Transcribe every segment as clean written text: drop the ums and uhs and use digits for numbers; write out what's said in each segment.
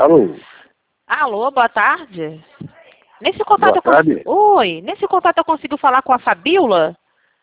Alô? Alô, boa tarde. Nesse Boa contato tarde. Oi, nesse contato eu consigo falar com a Fabíola?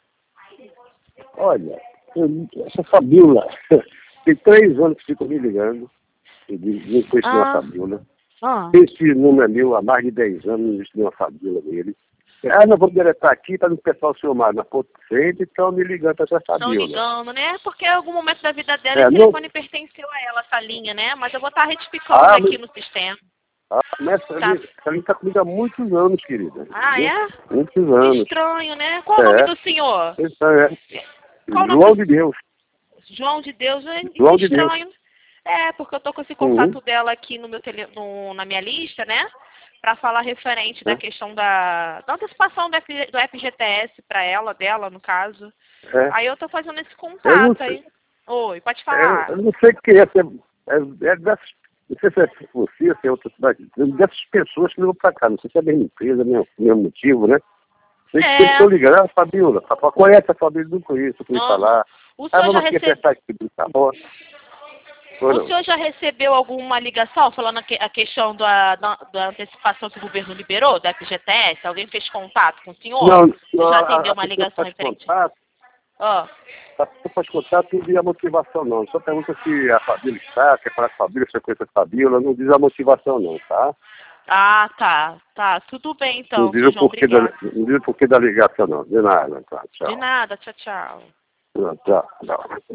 Olha, essa Fabíola, tem 3 anos que ficam me ligando. Eu não conheço nenhuma Ah, Fabíola. ah. Esse número é meu há mais de 10 anos, não existe nenhuma Fabíola dele. Ah, não vou deletar aqui para não pensar o seu mar na ponta frente, então me ligando para essa Estão Fabíola. ligando, né? Porque em algum momento da vida dela É, esse não... telefone pertenceu a ela, essa linha, né? Mas eu vou estar retificando aqui no sistema. Mas Tá? essa linha está comigo há muitos anos, querida. Ah, Entendeu? é? Muitos Que anos. estranho, né? Qual o nome É, do senhor? isso é. Qual o nome João do... de Deus. João de Deus, hein? Que João de Deus. estranho. É, porque eu tô com esse Uhum. contato dela aqui no meu na minha lista, né? Para falar referente da questão da antecipação do FGTS para ela, dela, no caso. É. Aí eu tô fazendo esse Eu não contato sei. aí. Oi, pode Eu, falar. eu não sei quem é. É dessas, não sei se é você, se é outra cidade. Dessas pessoas que ligam para cá. Não sei se é a mesma empresa, mesmo motivo, né? Sei que sempre É. estou ligando. Ah, Fabíola. Conhece a Fabíola? Não conheço, fui Aham. falar. O Ah, senhor já vamos aqui recebeu. apertar aqui. Tá bom. Ou O não? senhor já recebeu alguma ligação falando a questão da antecipação que o governo liberou, da FGTS? Alguém fez contato com o senhor? Não, Você não já atendeu a uma pessoa ligação faz referente? contato. Ó. A pessoa faz contato não diz a motivação, não. Só pergunta se a Fabíola está, quer falar com a Fabíola, se eu conheço a Fabíola. Não diz a motivação, não, tá? Ah, tá. Tá. Tudo bem Não então, diz seu o João. porquê da, Obrigada. não diz o porquê da ligação, não. De nada, tá? De Tchau. nada. Tchau, tchau. Tchau, tchau.